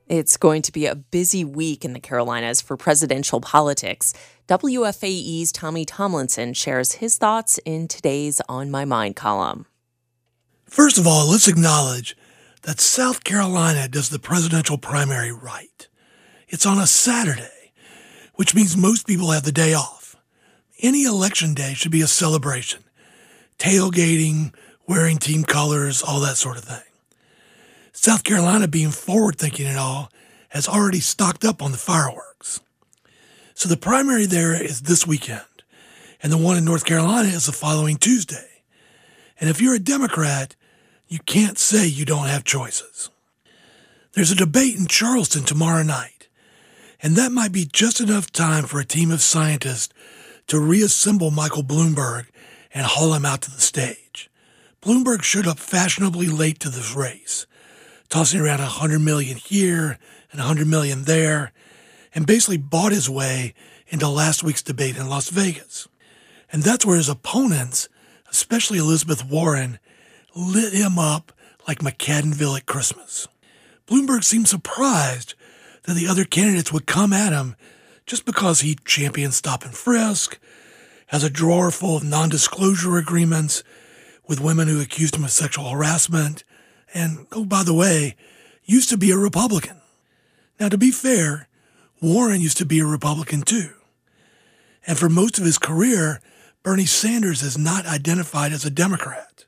It's going to be a busy week in the Carolinas for presidential politics. WFAE's Tommy Tomlinson shares his thoughts in today's On My Mind column. First of all, let's acknowledge that South Carolina does the presidential primary right. It's on a Saturday, which means most people have the day off. Any election day should be a celebration. Tailgating, wearing team colors, all that sort of thing. South Carolina, being forward-thinking and all, has already stocked up on the fireworks. So the primary there is this weekend, and the one in North Carolina is the following Tuesday. And if you're a Democrat, you can't say you don't have choices. There's a debate in Charleston tomorrow night, and that might be just enough time for a team of scientists to reassemble Michael Bloomberg and haul him out to the stage. Bloomberg showed up fashionably late to this race, tossing around $100 million here and $100 million there, and basically bought his way into last week's debate in Las Vegas. And that's where his opponents, especially Elizabeth Warren, lit him up like McCaddenville at Christmas. Bloomberg seemed surprised that the other candidates would come at him just because he championed stop and frisk, has a drawer full of non-disclosure agreements with women who accused him of sexual harassment, and, oh, by the way, used to be a Republican. Now, to be fair, Warren used to be a Republican too. And for most of his career, Bernie Sanders is not identified as a Democrat.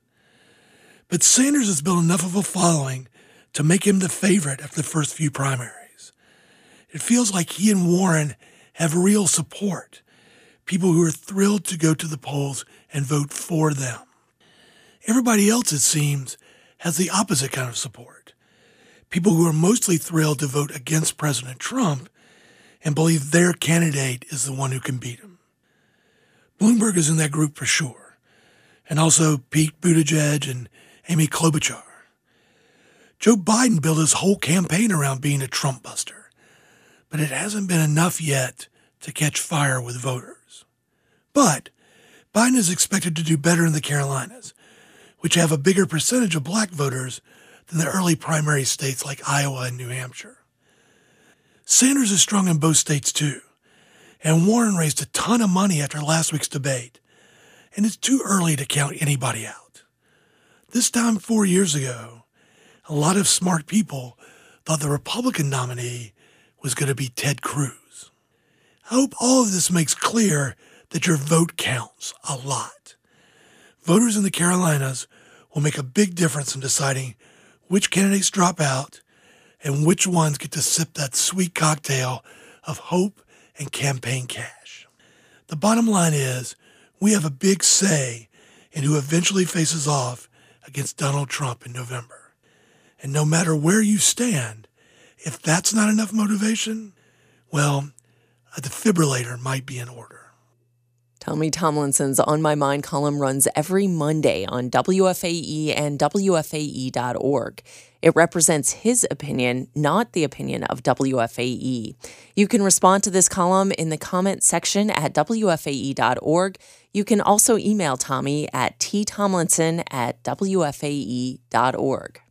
But Sanders has built enough of a following to make him the favorite after the first few primaries. It feels like he and Warren have real support, people who are thrilled to go to the polls and vote for them. Everybody else, it seems, has the opposite kind of support. People who are mostly thrilled to vote against President Trump and believe their candidate is the one who can beat him. Bloomberg is in that group for sure, and also Pete Buttigieg and Amy Klobuchar. Joe Biden built his whole campaign around being a Trump buster, but it hasn't been enough yet to catch fire with voters. But Biden is expected to do better in the Carolinas, which have a bigger percentage of black voters than the early primary states like Iowa and New Hampshire. Sanders is strong in both states too, and Warren raised a ton of money after last week's debate, and it's too early to count anybody out. This time 4 years ago, a lot of smart people thought the Republican nominee was going to be Ted Cruz. I hope all of this makes clear that your vote counts a lot. Voters in the Carolinas will make a big difference in deciding which candidates drop out and which ones get to sip that sweet cocktail of hope and campaign cash. The bottom line is we have a big say in who eventually faces off against Donald Trump in November. And no matter where you stand, if that's not enough motivation, well, a defibrillator might be in order. Tommy Tomlinson's On My Mind column runs every Monday on WFAE and WFAE.org. It represents his opinion, not the opinion of WFAE. You can respond to this column in the comment section at WFAE.org. You can also email Tommy at ttomlinson@WFAE.org.